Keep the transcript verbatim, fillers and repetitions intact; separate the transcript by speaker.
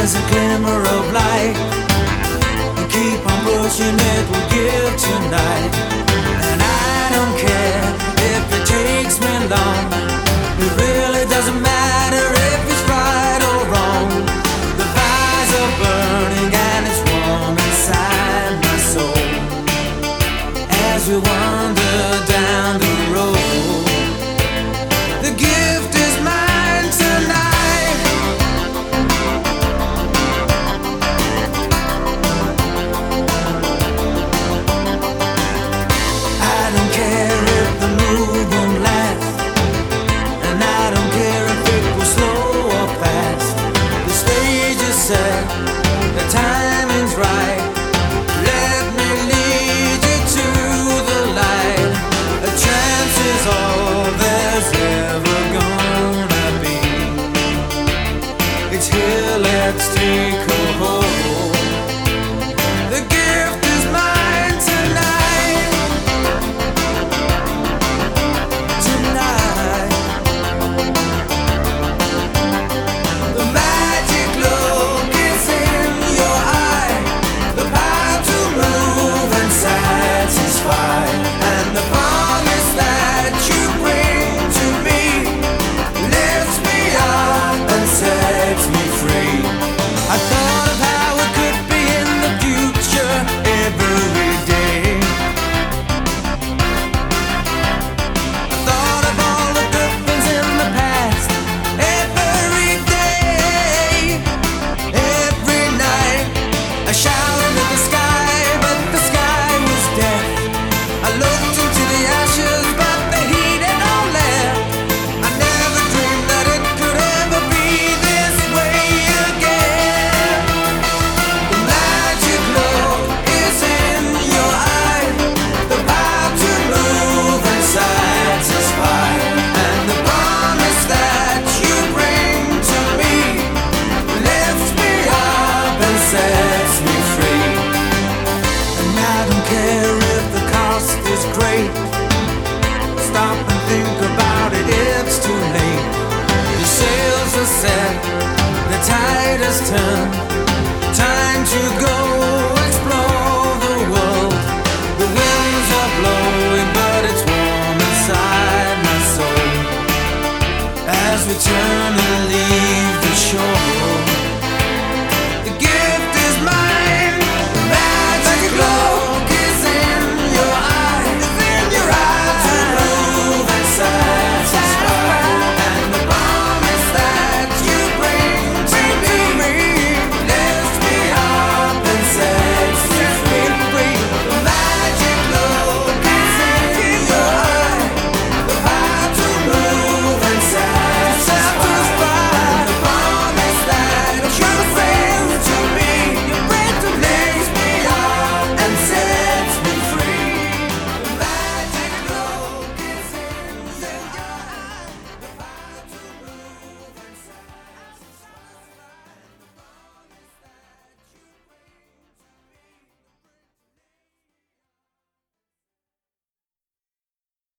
Speaker 1: there's a glimmer of light. We keep on pushing it, we'll give tonight. And I don't care if it takes me long. It really doesn't matter if it's right or wrong. The fires are burning and it's warm inside my soul. As we wander down the road, the gift is mine tonight. I don't care if the mood won't last, and I don't care if it goes slow or fast. The stage is set, the timing's right. Let me lead you to the light. A chance is all there's ever gonna be. It's here, let's take a hold. The gift is mine tonight. Tonight. The magic look is in your eye. The power to move and satisfy. And the promise that you bring to me lifts me up and sets me free. I thought of how it could be in the future every day. I thought of all the good things in the past every day. Every night I shouted at the sky, but the sky was deaf. I looked into the ashes, but the heat had all left. I never dreamed that it could ever be this way again. The magic look is in your eye. The power to move and satisfy. And the promise that you bring to me lifts me up and sets me free. And I don't care if the cost is great. Stop and think about it, it's too late. The sails are set, the tide has turned. Time to go explore the world. The winds are blowing, but it's warm inside my soul. As we turn and leave the shore,